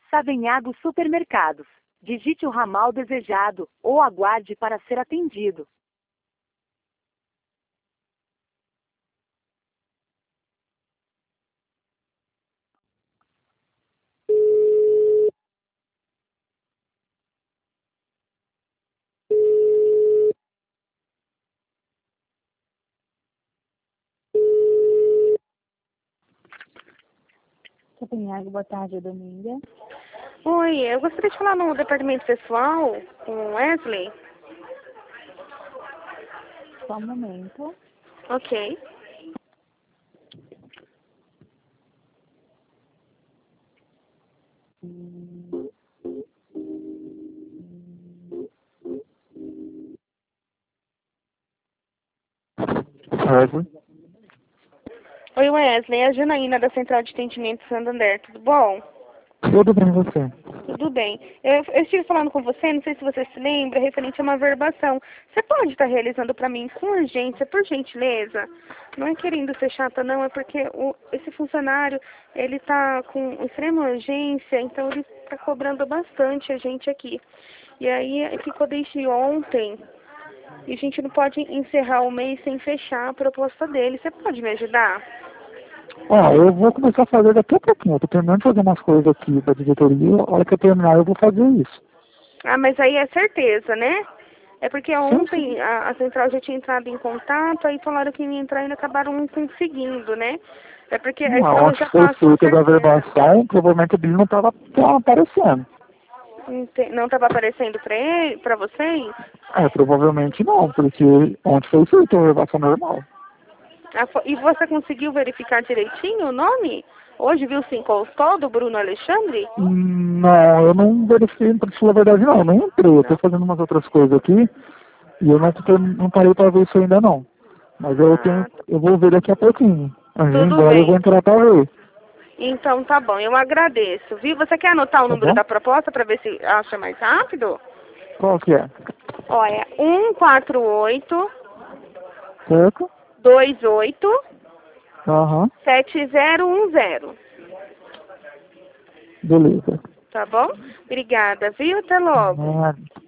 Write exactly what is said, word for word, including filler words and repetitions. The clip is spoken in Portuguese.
Savenhago Supermercados. Digite o ramal desejado ou aguarde para ser atendido. Savenhago, boa tarde, Dominga. Oi, eu gostaria de falar no departamento pessoal com o Wesley. Só um momento. Ok. Wesley. Oi, Wesley, é a Janaína da Central de Atendimento Santander, tudo bom? Tudo bem, você? Tudo bem. Eu, eu estive falando com você, não sei se você se lembra, referente a uma verbação. Você pode estar realizando para mim com urgência, por gentileza? Não é querendo ser chata, não, é porque o, esse funcionário, ele está com extrema urgência, então ele está cobrando bastante a gente aqui. E aí ficou desde ontem, e a gente não pode encerrar o mês sem fechar a proposta dele. Você pode me ajudar? Ah, eu vou começar a fazer daqui a pouquinho. Eu tô terminando de fazer umas coisas aqui da diretoria. A hora que eu terminar, eu vou fazer isso. Ah, mas aí é certeza, né? É porque ontem Sim, sim. a, a central já tinha entrado em contato, aí falaram que ia entrar e acabaram não conseguindo, né? É porque a Não, escola onde já foi passou feita a certeza. verbação, provavelmente ele não estava aparecendo. Ente- Não estava aparecendo para ele, para vocês? É, provavelmente não, porque onde foi feita a verbação normal. Ah, fo- E você conseguiu verificar direitinho o nome? Hoje viu se encostou do Bruno Alexandre? Hum, Não, eu não verifiquei, pra te falar a verdade, não. Eu não entrei. Eu tô fazendo umas outras coisas aqui e eu não, tô- não parei para ver isso ainda, não. Mas eu tenho, Ah, eu vou ver daqui a pouquinho. Antes de ir tudo embora, eu vou bem. entrar para ver. Então tá bom, eu agradeço, viu? Você quer anotar o Tá número bom? da proposta para ver se acha mais rápido? Qual que é? Olha, um quatro oito Certo? dois oito Aham. sete zero um zero. Beleza. Tá bom? Obrigada, viu? Até logo. Nada.